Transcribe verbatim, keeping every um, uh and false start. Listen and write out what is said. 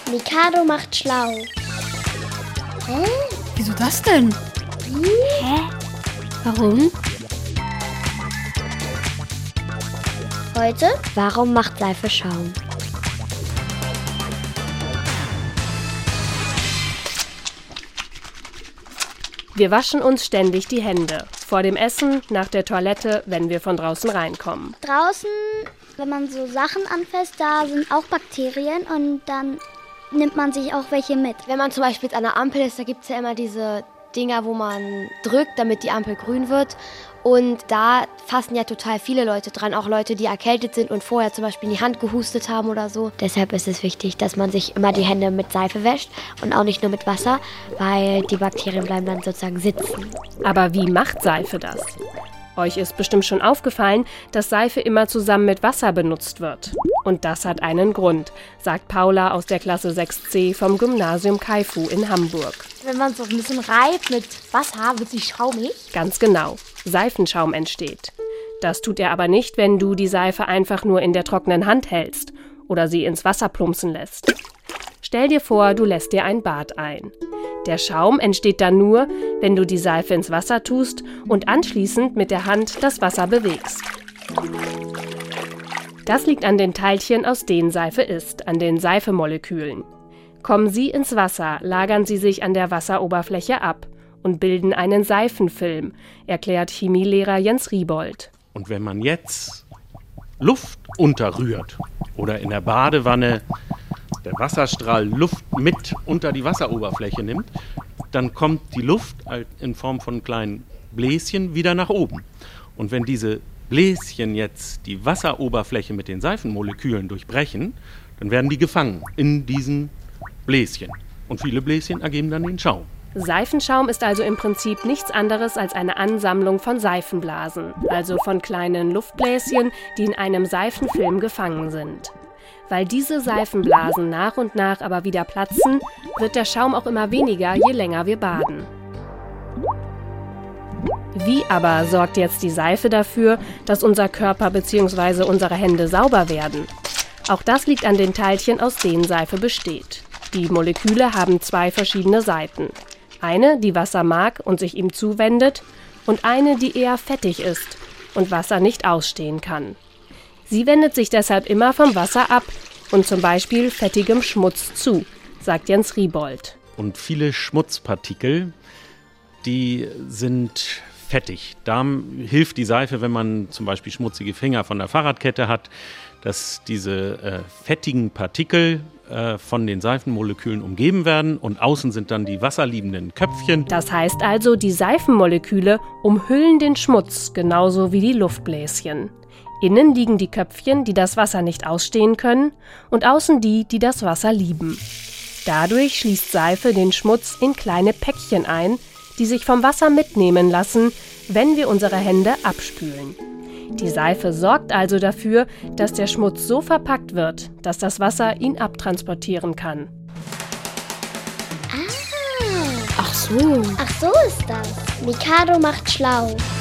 Mikado macht schlau. Hä? Wieso das denn? Wie? Hä? Warum? Heute? Warum macht Seife Schaum? Wir waschen uns ständig die Hände. Vor dem Essen, nach der Toilette, wenn wir von draußen reinkommen. Draußen, wenn man so Sachen anfasst, da sind auch Bakterien und dann nimmt man sich auch welche mit. Wenn man zum Beispiel an der Ampel ist, da gibt es ja immer diese Dinger, wo man drückt, damit die Ampel grün wird. Und da fassen ja total viele Leute dran, auch Leute, die erkältet sind und vorher zum Beispiel in die Hand gehustet haben oder so. Deshalb ist es wichtig, dass man sich immer die Hände mit Seife wäscht und auch nicht nur mit Wasser, weil die Bakterien bleiben dann sozusagen sitzen. Aber wie macht Seife das? Euch ist bestimmt schon aufgefallen, dass Seife immer zusammen mit Wasser benutzt wird. Und das hat einen Grund, sagt Paula aus der Klasse sechs C vom Gymnasium Kaifu in Hamburg. Wenn man so ein bisschen reibt mit Wasser, wird sie schaumig. Ganz genau. Seifenschaum entsteht. Das tut er aber nicht, wenn du die Seife einfach nur in der trockenen Hand hältst oder sie ins Wasser plumpsen lässt. Stell dir vor, du lässt dir ein Bad ein. Der Schaum entsteht dann nur, wenn du die Seife ins Wasser tust und anschließend mit der Hand das Wasser bewegst. Das liegt an den Teilchen, aus denen Seife ist, an den Seifemolekülen. Kommen sie ins Wasser, lagern sie sich an der Wasseroberfläche ab und bilden einen Seifenfilm, erklärt Chemielehrer Jens Riebold. Und wenn man jetzt Luft unterrührt oder in der Badewanne der Wasserstrahl Luft mit unter die Wasseroberfläche nimmt, dann kommt die Luft in Form von kleinen Bläschen wieder nach oben. Und wenn diese Bläschen jetzt die Wasseroberfläche mit den Seifenmolekülen durchbrechen, dann werden die gefangen in diesen Bläschen. Und viele Bläschen ergeben dann den Schaum. Seifenschaum ist also im Prinzip nichts anderes als eine Ansammlung von Seifenblasen, also von kleinen Luftbläschen, die in einem Seifenfilm gefangen sind. Weil diese Seifenblasen nach und nach aber wieder platzen, wird der Schaum auch immer weniger, je länger wir baden. Wie aber sorgt jetzt die Seife dafür, dass unser Körper bzw. unsere Hände sauber werden? Auch das liegt an den Teilchen, aus denen Seife besteht. Die Moleküle haben zwei verschiedene Seiten. Eine, die Wasser mag und sich ihm zuwendet, und eine, die eher fettig ist und Wasser nicht ausstehen kann. Sie wendet sich deshalb immer vom Wasser ab und zum Beispiel fettigem Schmutz zu, sagt Jens Riebold. Und viele Schmutzpartikel, die sind fettig. Da hilft die Seife, wenn man zum Beispiel schmutzige Finger von der Fahrradkette hat, dass diese äh, fettigen Partikel äh, von den Seifenmolekülen umgeben werden und außen sind dann die wasserliebenden Köpfchen. Das heißt also, die Seifenmoleküle umhüllen den Schmutz, genauso wie die Luftbläschen. Innen liegen die Köpfchen, die das Wasser nicht ausstehen können, und außen die, die das Wasser lieben. Dadurch schließt Seife den Schmutz in kleine Päckchen ein, die sich vom Wasser mitnehmen lassen, wenn wir unsere Hände abspülen. Die Seife sorgt also dafür, dass der Schmutz so verpackt wird, dass das Wasser ihn abtransportieren kann. Ah. Ach so. Ach so ist das. Mikado macht schlau.